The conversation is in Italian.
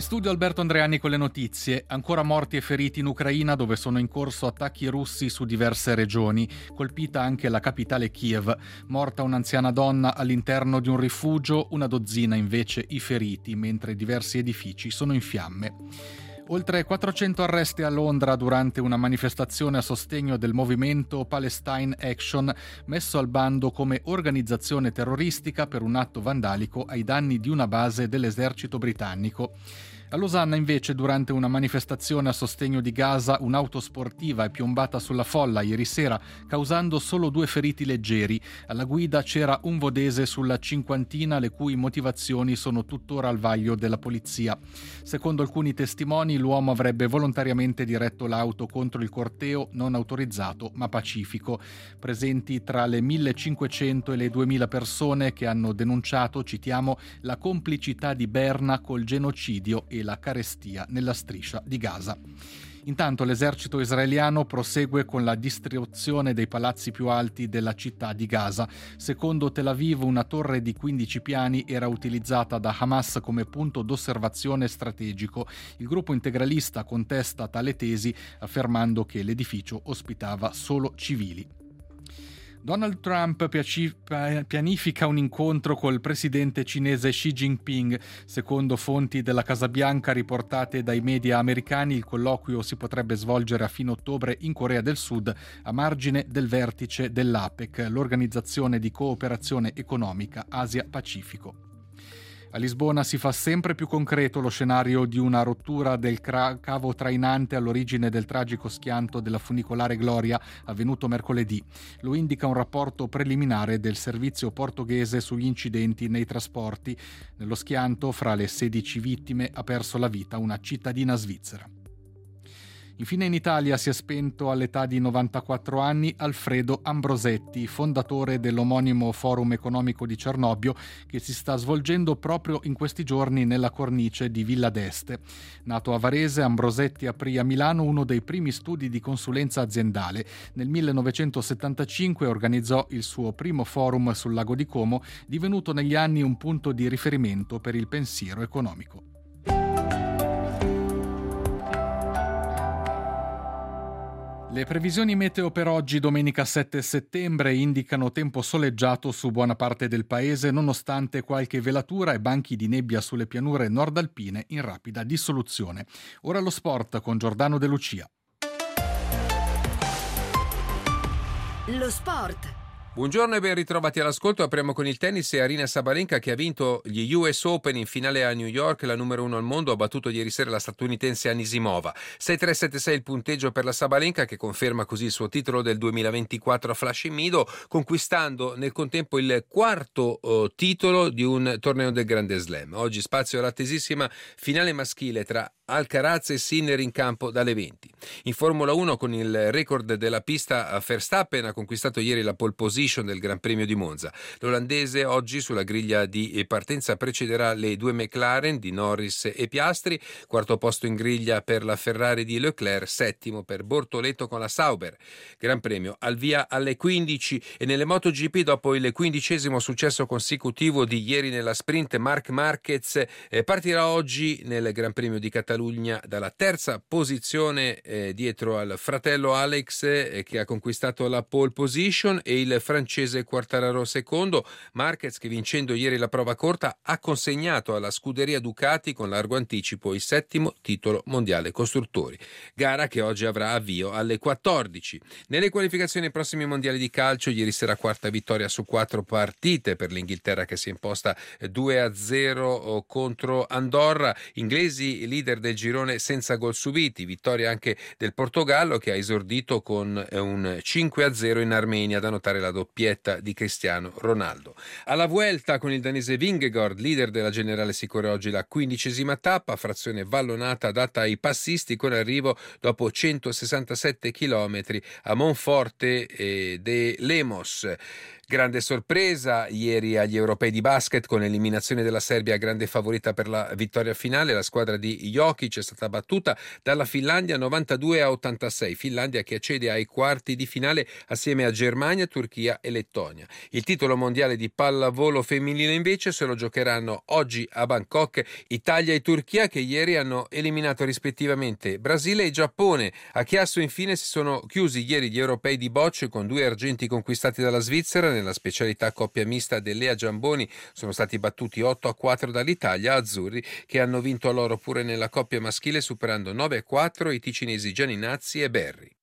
studio Alberto Andreani con le notizie. Ancora morti e feriti in Ucraina, dove sono in corso attacchi russi su diverse regioni. Colpita anche la capitale Kiev. Morta un'anziana donna all'interno di un rifugio, una dozzina invece i feriti, mentre diversi edifici sono in fiamme. Oltre 400 arresti a Londra durante una manifestazione a sostegno del movimento Palestine Action, messo al bando come organizzazione terroristica per un atto vandalico ai danni di una base dell'esercito britannico. A Losanna invece, durante una manifestazione a sostegno di Gaza, un'auto sportiva è piombata sulla folla ieri sera, causando solo 2 feriti leggeri. Alla guida c'era un vodese sulla cinquantina, le cui motivazioni sono tuttora al vaglio della polizia. Secondo alcuni testimoni, l'uomo avrebbe volontariamente diretto l'auto contro il corteo non autorizzato ma pacifico. Presenti tra le 1500 e le 2000 persone che hanno denunciato, citiamo, la complicità di Berna col genocidio e la carestia nella striscia di Gaza. Intanto l'esercito israeliano prosegue con la distruzione dei palazzi più alti della città di Gaza. Secondo Tel Aviv, una torre di 15 piani era utilizzata da Hamas come punto d'osservazione strategico. Il gruppo integralista contesta tale tesi, affermando che l'edificio ospitava solo civili. Donald Trump pianifica un incontro col presidente cinese Xi Jinping. Secondo fonti della Casa Bianca riportate dai media americani, il colloquio si potrebbe svolgere a fine ottobre in Corea del Sud, a margine del vertice dell'APEC, l'Organizzazione di Cooperazione Economica Asia-Pacifico. A Lisbona si fa sempre più concreto lo scenario di una rottura del cavo trainante all'origine del tragico schianto della funicolare Gloria avvenuto mercoledì. Lo indica un rapporto preliminare del servizio portoghese sugli incidenti nei trasporti. Nello schianto, fra le 16 vittime, ha perso la vita una cittadina svizzera. Infine in Italia si è spento all'età di 94 anni Alfredo Ambrosetti, fondatore dell'omonimo Forum Economico di Cernobbio, che si sta svolgendo proprio in questi giorni nella cornice di Villa d'Este. Nato a Varese, Ambrosetti aprì a Milano uno dei primi studi di consulenza aziendale. Nel 1975 organizzò il suo primo forum sul lago di Como, divenuto negli anni un punto di riferimento per il pensiero economico. Le previsioni meteo per oggi, domenica 7 settembre, indicano tempo soleggiato su buona parte del paese, nonostante qualche velatura e banchi di nebbia sulle pianure nordalpine in rapida dissoluzione. Ora lo sport con Giordano De Lucia. Lo sport. Buongiorno e ben ritrovati all'ascolto. Apriamo con il tennis e Aryna Sabalenka, che ha vinto gli US Open in finale a New York. La numero 1 al mondo ha battuto ieri sera la statunitense Anisimova. 6-3-7-6 il punteggio per la Sabalenka, che conferma così il suo titolo del 2024 a Flushing Meadows, conquistando nel contempo il quarto titolo di un torneo del Grande Slam. Oggi spazio all'attesissima finale maschile tra Alcaraz e Sinner in campo dalle 20. In Formula 1, con il record della pista, Verstappen ha conquistato ieri la pole position del Gran Premio di Monza. L'olandese oggi sulla griglia di partenza precederà le 2 McLaren di Norris e Piastri, quarto posto in griglia per la Ferrari di Leclerc, settimo per Bortoleto con la Sauber. Gran Premio al via alle 15 e nelle MotoGP, dopo il 15° successo consecutivo di ieri nella sprint, Marc Marquez partirà oggi nel Gran Premio di Catalogna dalla terza posizione dietro al fratello Alex che ha conquistato la pole position e il francese Quartararo secondo. Marquez, che vincendo ieri la prova corta ha consegnato alla scuderia Ducati con largo anticipo il 7° titolo mondiale costruttori, gara che oggi avrà avvio alle 14. Nelle qualificazioni ai prossimi mondiali di calcio, ieri sera quarta vittoria su 4 partite per l'Inghilterra, che si è imposta 2-0 contro Andorra. Inglesi leader del girone senza gol subiti, vittoria anche del Portogallo, che ha esordito con un 5-0 in Armenia, da notare la doppietta di Cristiano Ronaldo. Alla Vuelta, con il danese Vingegaard leader della generale, si corre oggi la 15ª tappa, frazione vallonata data ai passisti, con arrivo dopo 167 km a Monforte de Lemos. Grande sorpresa ieri agli europei di basket con l'eliminazione della Serbia, grande favorita per la vittoria finale. La squadra di Jokic è stata battuta dalla Finlandia 92-86. Finlandia che accede ai quarti di finale assieme a Germania, Turchia e Lettonia. Il titolo mondiale di pallavolo femminile invece se lo giocheranno oggi a Bangkok Italia e Turchia, che ieri hanno eliminato rispettivamente Brasile e Giappone. A Chiasso infine si sono chiusi ieri gli europei di bocce con 2 argenti conquistati dalla Svizzera. Nella specialità coppia mista dell'Ea Giamboni sono stati battuti 8-4 dall'Italia, azzurri che hanno vinto l'oro pure nella coppia maschile superando 9-4 i ticinesi Gianinazzi e Berri.